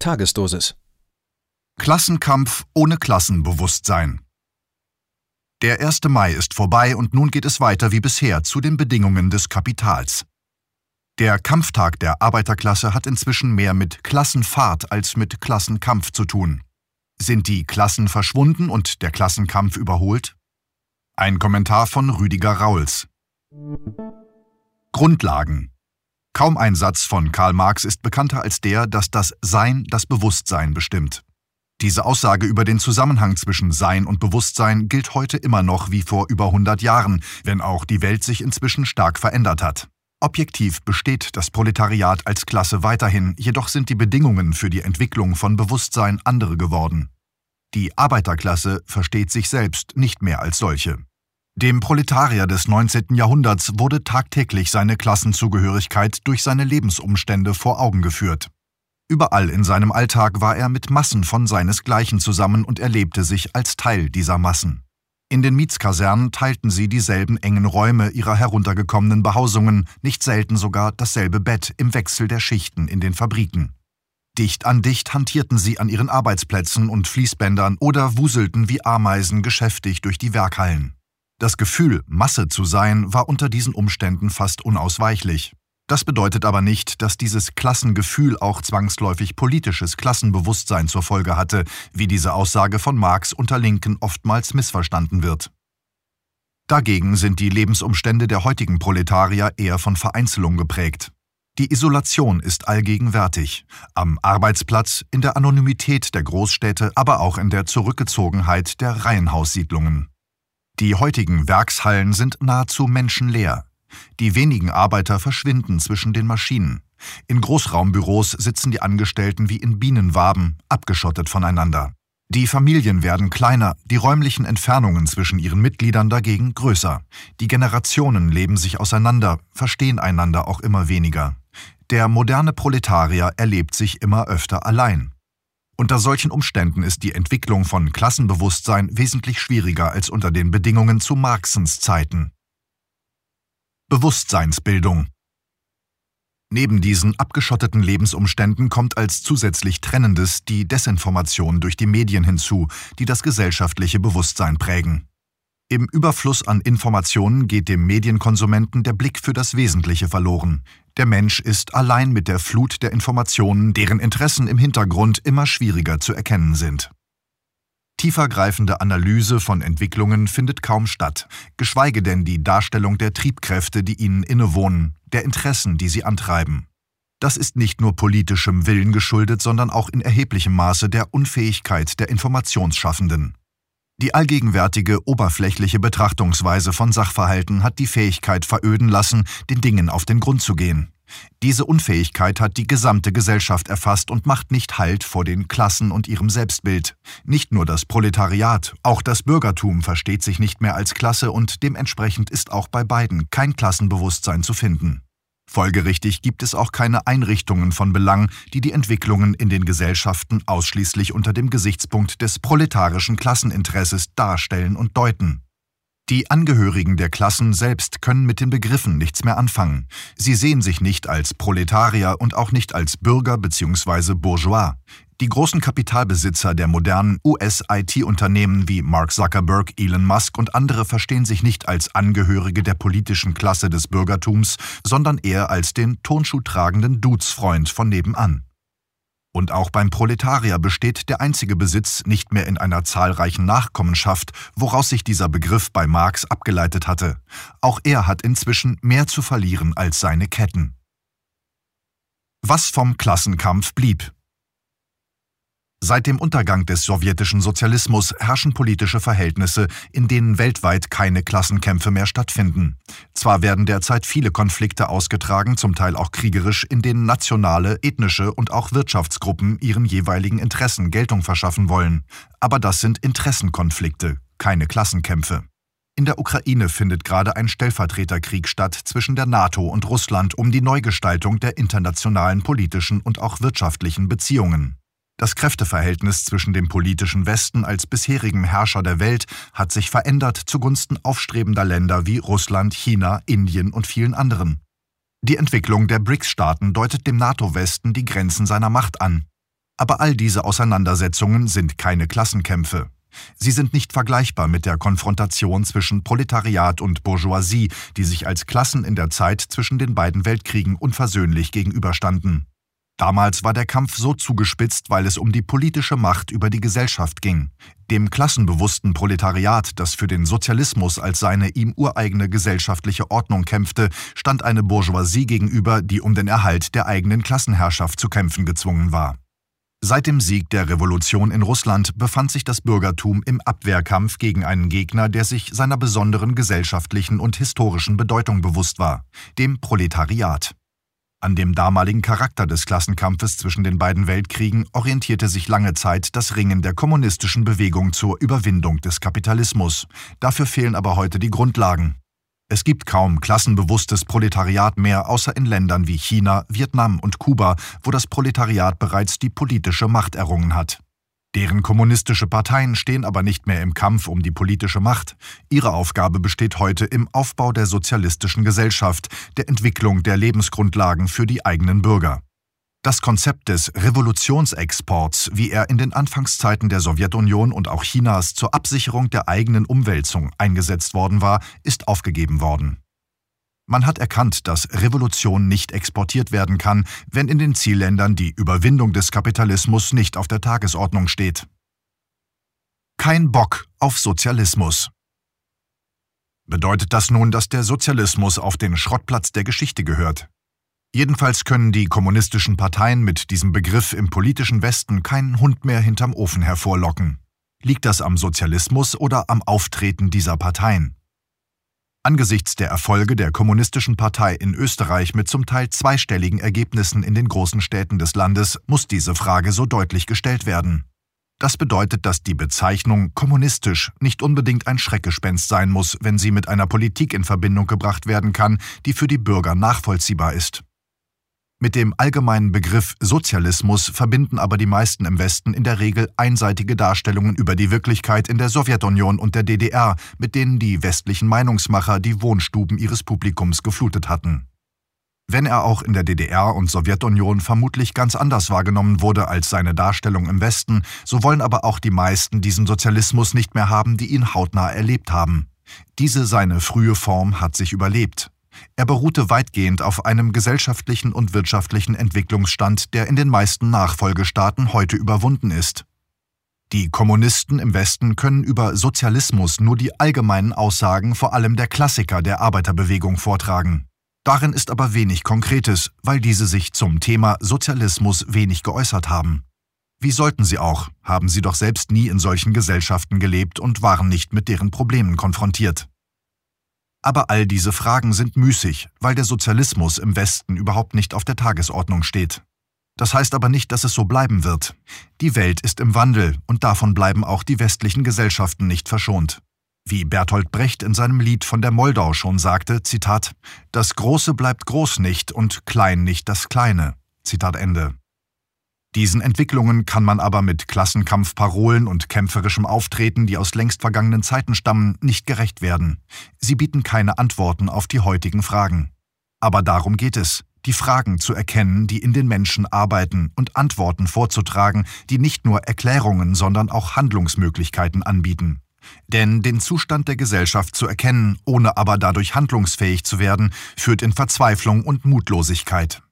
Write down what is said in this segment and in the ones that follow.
Tagesdosis. Klassenkampf ohne Klassenbewusstsein. Der 1. Mai ist vorbei und nun geht es weiter wie bisher zu den Bedingungen des Kapitals. Der Kampftag der Arbeiterklasse hat inzwischen mehr mit Klassenfahrt als mit Klassenkampf zu tun. Sind die Klassen verschwunden und der Klassenkampf überholt? Ein Kommentar von Rüdiger Rauls. Grundlagen. Kaum ein Satz von Karl Marx ist bekannter als der, dass das Sein das Bewusstsein bestimmt. Diese Aussage über den Zusammenhang zwischen Sein und Bewusstsein gilt heute immer noch wie vor über 100 Jahren, wenn auch die Welt sich inzwischen stark verändert hat. Objektiv besteht das Proletariat als Klasse weiterhin, jedoch sind die Bedingungen für die Entwicklung von Bewusstsein andere geworden. Die Arbeiterklasse versteht sich selbst nicht mehr als solche. Dem Proletarier des 19. Jahrhunderts wurde tagtäglich seine Klassenzugehörigkeit durch seine Lebensumstände vor Augen geführt. Überall in seinem Alltag war er mit Massen von seinesgleichen zusammen und erlebte sich als Teil dieser Massen. In den Mietskasernen teilten sie dieselben engen Räume ihrer heruntergekommenen Behausungen, nicht selten sogar dasselbe Bett im Wechsel der Schichten in den Fabriken. Dicht an dicht hantierten sie an ihren Arbeitsplätzen und Fließbändern oder wuselten wie Ameisen geschäftig durch die Werkhallen. Das Gefühl, Masse zu sein, war unter diesen Umständen fast unausweichlich. Das bedeutet aber nicht, dass dieses Klassengefühl auch zwangsläufig politisches Klassenbewusstsein zur Folge hatte, wie diese Aussage von Marx unter Linken oftmals missverstanden wird. Dagegen sind die Lebensumstände der heutigen Proletarier eher von Vereinzelung geprägt. Die Isolation ist allgegenwärtig, am Arbeitsplatz, in der Anonymität der Großstädte, aber auch in der Zurückgezogenheit der Reihenhaussiedlungen. Die heutigen Werkshallen sind nahezu menschenleer. Die wenigen Arbeiter verschwinden zwischen den Maschinen. In Großraumbüros sitzen die Angestellten wie in Bienenwaben, abgeschottet voneinander. Die Familien werden kleiner, die räumlichen Entfernungen zwischen ihren Mitgliedern dagegen größer. Die Generationen leben sich auseinander, verstehen einander auch immer weniger. Der moderne Proletarier erlebt sich immer öfter allein. Unter solchen Umständen ist die Entwicklung von Klassenbewusstsein wesentlich schwieriger als unter den Bedingungen zu Marxens Zeiten. Bewusstseinsbildung. Neben diesen abgeschotteten Lebensumständen kommt als zusätzlich Trennendes die Desinformation durch die Medien hinzu, die das gesellschaftliche Bewusstsein prägen. Im Überfluss an Informationen geht dem Medienkonsumenten der Blick für das Wesentliche verloren. Der Mensch ist allein mit der Flut der Informationen, deren Interessen im Hintergrund immer schwieriger zu erkennen sind. Tiefergreifende Analyse von Entwicklungen findet kaum statt, geschweige denn die Darstellung der Triebkräfte, die ihnen innewohnen, der Interessen, die sie antreiben. Das ist nicht nur politischem Willen geschuldet, sondern auch in erheblichem Maße der Unfähigkeit der Informationsschaffenden. Die allgegenwärtige, oberflächliche Betrachtungsweise von Sachverhalten hat die Fähigkeit veröden lassen, den Dingen auf den Grund zu gehen. Diese Unfähigkeit hat die gesamte Gesellschaft erfasst und macht nicht Halt vor den Klassen und ihrem Selbstbild. Nicht nur das Proletariat, auch das Bürgertum versteht sich nicht mehr als Klasse und dementsprechend ist auch bei beiden kein Klassenbewusstsein zu finden. Folgerichtig gibt es auch keine Einrichtungen von Belang, die die Entwicklungen in den Gesellschaften ausschließlich unter dem Gesichtspunkt des proletarischen Klasseninteresses darstellen und deuten. Die Angehörigen der Klassen selbst können mit den Begriffen nichts mehr anfangen. Sie sehen sich nicht als Proletarier und auch nicht als Bürger bzw. Bourgeois. Die großen Kapitalbesitzer der modernen US-IT-Unternehmen wie Mark Zuckerberg, Elon Musk und andere verstehen sich nicht als Angehörige der politischen Klasse des Bürgertums, sondern eher als den turnschuhtragenden Dudesfreund von nebenan. Und auch beim Proletarier besteht der einzige Besitz nicht mehr in einer zahlreichen Nachkommenschaft, woraus sich dieser Begriff bei Marx abgeleitet hatte. Auch er hat inzwischen mehr zu verlieren als seine Ketten. Was vom Klassenkampf blieb. Seit dem Untergang des sowjetischen Sozialismus herrschen politische Verhältnisse, in denen weltweit keine Klassenkämpfe mehr stattfinden. Zwar werden derzeit viele Konflikte ausgetragen, zum Teil auch kriegerisch, in denen nationale, ethnische und auch Wirtschaftsgruppen ihren jeweiligen Interessen Geltung verschaffen wollen. Aber das sind Interessenkonflikte, keine Klassenkämpfe. In der Ukraine findet gerade ein Stellvertreterkrieg statt zwischen der NATO und Russland um die Neugestaltung der internationalen politischen und auch wirtschaftlichen Beziehungen. Das Kräfteverhältnis zwischen dem politischen Westen als bisherigem Herrscher der Welt hat sich verändert zugunsten aufstrebender Länder wie Russland, China, Indien und vielen anderen. Die Entwicklung der BRICS-Staaten deutet dem NATO-Westen die Grenzen seiner Macht an. Aber all diese Auseinandersetzungen sind keine Klassenkämpfe. Sie sind nicht vergleichbar mit der Konfrontation zwischen Proletariat und Bourgeoisie, die sich als Klassen in der Zeit zwischen den beiden Weltkriegen unversöhnlich gegenüberstanden. Damals war der Kampf so zugespitzt, weil es um die politische Macht über die Gesellschaft ging. Dem klassenbewussten Proletariat, das für den Sozialismus als seine ihm ureigene gesellschaftliche Ordnung kämpfte, stand eine Bourgeoisie gegenüber, die um den Erhalt der eigenen Klassenherrschaft zu kämpfen gezwungen war. Seit dem Sieg der Revolution in Russland befand sich das Bürgertum im Abwehrkampf gegen einen Gegner, der sich seiner besonderen gesellschaftlichen und historischen Bedeutung bewusst war, dem Proletariat. An dem damaligen Charakter des Klassenkampfes zwischen den beiden Weltkriegen orientierte sich lange Zeit das Ringen der kommunistischen Bewegung zur Überwindung des Kapitalismus. Dafür fehlen aber heute die Grundlagen. Es gibt kaum klassenbewusstes Proletariat mehr, außer in Ländern wie China, Vietnam und Kuba, wo das Proletariat bereits die politische Macht errungen hat. Deren kommunistische Parteien stehen aber nicht mehr im Kampf um die politische Macht. Ihre Aufgabe besteht heute im Aufbau der sozialistischen Gesellschaft, der Entwicklung der Lebensgrundlagen für die eigenen Bürger. Das Konzept des Revolutionsexports, wie er in den Anfangszeiten der Sowjetunion und auch Chinas zur Absicherung der eigenen Umwälzung eingesetzt worden war, ist aufgegeben worden. Man hat erkannt, dass Revolution nicht exportiert werden kann, wenn in den Zielländern die Überwindung des Kapitalismus nicht auf der Tagesordnung steht. Kein Bock auf Sozialismus. Bedeutet das nun, dass der Sozialismus auf den Schrottplatz der Geschichte gehört? Jedenfalls können die kommunistischen Parteien mit diesem Begriff im politischen Westen keinen Hund mehr hinterm Ofen hervorlocken. Liegt das am Sozialismus oder am Auftreten dieser Parteien? Angesichts der Erfolge der Kommunistischen Partei in Österreich mit zum Teil zweistelligen Ergebnissen in den großen Städten des Landes muss diese Frage so deutlich gestellt werden. Das bedeutet, dass die Bezeichnung kommunistisch nicht unbedingt ein Schreckgespenst sein muss, wenn sie mit einer Politik in Verbindung gebracht werden kann, die für die Bürger nachvollziehbar ist. Mit dem allgemeinen Begriff Sozialismus verbinden aber die meisten im Westen in der Regel einseitige Darstellungen über die Wirklichkeit in der Sowjetunion und der DDR, mit denen die westlichen Meinungsmacher die Wohnstuben ihres Publikums geflutet hatten. Wenn er auch in der DDR und Sowjetunion vermutlich ganz anders wahrgenommen wurde als seine Darstellung im Westen, so wollen aber auch die meisten diesen Sozialismus nicht mehr haben, die ihn hautnah erlebt haben. Diese seine frühe Form hat sich überlebt. Er beruhte weitgehend auf einem gesellschaftlichen und wirtschaftlichen Entwicklungsstand, der in den meisten Nachfolgestaaten heute überwunden ist. Die Kommunisten im Westen können über Sozialismus nur die allgemeinen Aussagen vor allem der Klassiker der Arbeiterbewegung vortragen. Darin ist aber wenig Konkretes, weil diese sich zum Thema Sozialismus wenig geäußert haben. Wie sollten sie auch, haben sie doch selbst nie in solchen Gesellschaften gelebt und waren nicht mit deren Problemen konfrontiert. Aber all diese Fragen sind müßig, weil der Sozialismus im Westen überhaupt nicht auf der Tagesordnung steht. Das heißt aber nicht, dass es so bleiben wird. Die Welt ist im Wandel und davon bleiben auch die westlichen Gesellschaften nicht verschont. Wie Bertolt Brecht in seinem Lied von der Moldau schon sagte, Zitat, »Das Große bleibt groß nicht und klein nicht das Kleine«, Zitat Ende. Diesen Entwicklungen kann man aber mit Klassenkampfparolen und kämpferischem Auftreten, die aus längst vergangenen Zeiten stammen, nicht gerecht werden. Sie bieten keine Antworten auf die heutigen Fragen. Aber darum geht es, die Fragen zu erkennen, die in den Menschen arbeiten, und Antworten vorzutragen, die nicht nur Erklärungen, sondern auch Handlungsmöglichkeiten anbieten. Denn den Zustand der Gesellschaft zu erkennen, ohne aber dadurch handlungsfähig zu werden, führt in Verzweiflung und Mutlosigkeit.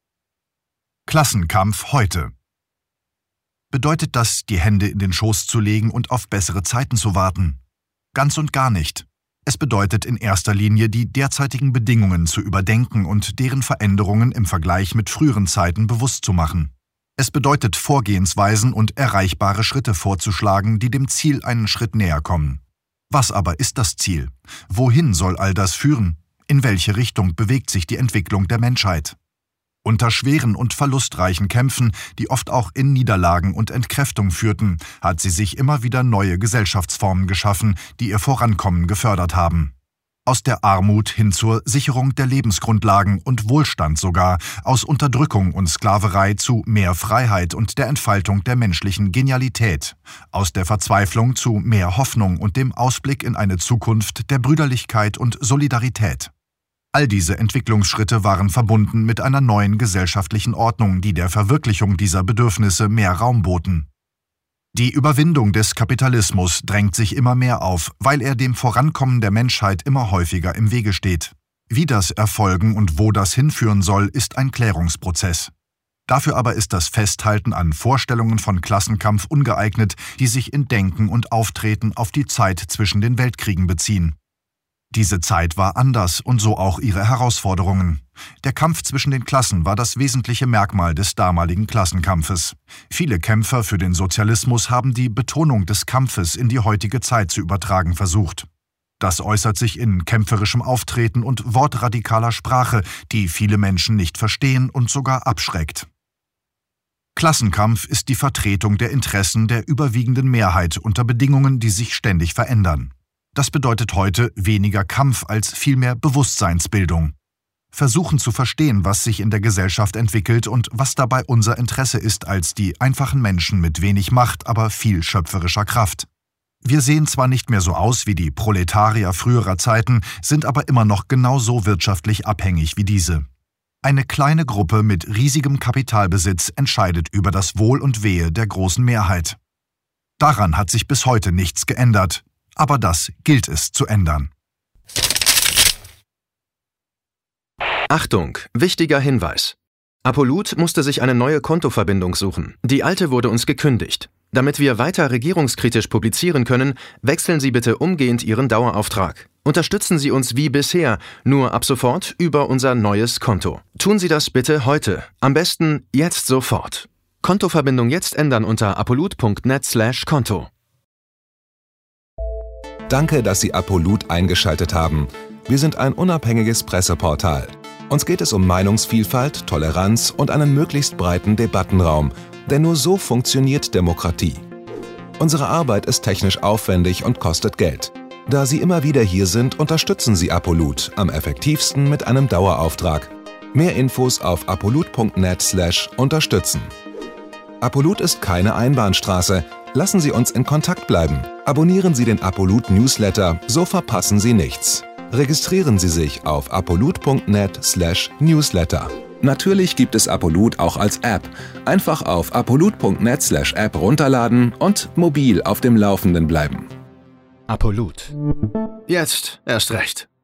Klassenkampf heute. Bedeutet das, die Hände in den Schoß zu legen und auf bessere Zeiten zu warten? Ganz und gar nicht. Es bedeutet in erster Linie, die derzeitigen Bedingungen zu überdenken und deren Veränderungen im Vergleich mit früheren Zeiten bewusst zu machen. Es bedeutet, Vorgehensweisen und erreichbare Schritte vorzuschlagen, die dem Ziel einen Schritt näher kommen. Was aber ist das Ziel? Wohin soll all das führen? In welche Richtung bewegt sich die Entwicklung der Menschheit? Unter schweren und verlustreichen Kämpfen, die oft auch in Niederlagen und Entkräftung führten, hat sie sich immer wieder neue Gesellschaftsformen geschaffen, die ihr Vorankommen gefördert haben. Aus der Armut hin zur Sicherung der Lebensgrundlagen und Wohlstand sogar, aus Unterdrückung und Sklaverei zu mehr Freiheit und der Entfaltung der menschlichen Genialität, aus der Verzweiflung zu mehr Hoffnung und dem Ausblick in eine Zukunft der Brüderlichkeit und Solidarität. All diese Entwicklungsschritte waren verbunden mit einer neuen gesellschaftlichen Ordnung, die der Verwirklichung dieser Bedürfnisse mehr Raum boten. Die Überwindung des Kapitalismus drängt sich immer mehr auf, weil er dem Vorankommen der Menschheit immer häufiger im Wege steht. Wie das erfolgen und wo das hinführen soll, ist ein Klärungsprozess. Dafür aber ist das Festhalten an Vorstellungen von Klassenkampf ungeeignet, die sich in Denken und Auftreten auf die Zeit zwischen den Weltkriegen beziehen. Diese Zeit war anders und so auch ihre Herausforderungen. Der Kampf zwischen den Klassen war das wesentliche Merkmal des damaligen Klassenkampfes. Viele Kämpfer für den Sozialismus haben die Betonung des Kampfes in die heutige Zeit zu übertragen versucht. Das äußert sich in kämpferischem Auftreten und wortradikaler Sprache, die viele Menschen nicht verstehen und sogar abschreckt. Klassenkampf ist die Vertretung der Interessen der überwiegenden Mehrheit unter Bedingungen, die sich ständig verändern. Das bedeutet heute weniger Kampf als vielmehr Bewusstseinsbildung. Versuchen zu verstehen, was sich in der Gesellschaft entwickelt und was dabei unser Interesse ist als die einfachen Menschen mit wenig Macht, aber viel schöpferischer Kraft. Wir sehen zwar nicht mehr so aus wie die Proletarier früherer Zeiten, sind aber immer noch genauso wirtschaftlich abhängig wie diese. Eine kleine Gruppe mit riesigem Kapitalbesitz entscheidet über das Wohl und Wehe der großen Mehrheit. Daran hat sich bis heute nichts geändert. Aber das gilt es zu ändern. Achtung, wichtiger Hinweis. Apollut musste sich eine neue Kontoverbindung suchen. Die alte wurde uns gekündigt. Damit wir weiter regierungskritisch publizieren können, wechseln Sie bitte umgehend Ihren Dauerauftrag. Unterstützen Sie uns wie bisher, nur ab sofort über unser neues Konto. Tun Sie das bitte heute. Am besten jetzt sofort. Kontoverbindung jetzt ändern unter apollut.net/Konto. Danke, dass Sie Apollut eingeschaltet haben. Wir sind ein unabhängiges Presseportal. Uns geht es um Meinungsvielfalt, Toleranz und einen möglichst breiten Debattenraum, denn nur so funktioniert Demokratie. Unsere Arbeit ist technisch aufwendig und kostet Geld. Da Sie immer wieder hier sind, unterstützen Sie Apollut am effektivsten mit einem Dauerauftrag. Mehr Infos auf apollut.net/unterstützen. Apollut ist keine Einbahnstraße. Lassen Sie uns in Kontakt bleiben. Abonnieren Sie den Apollut Newsletter, so verpassen Sie nichts. Registrieren Sie sich auf apollut.net/Newsletter. Natürlich gibt es Apollut auch als App. Einfach auf apollut.net/App runterladen und mobil auf dem Laufenden bleiben. Apollut. Jetzt erst recht.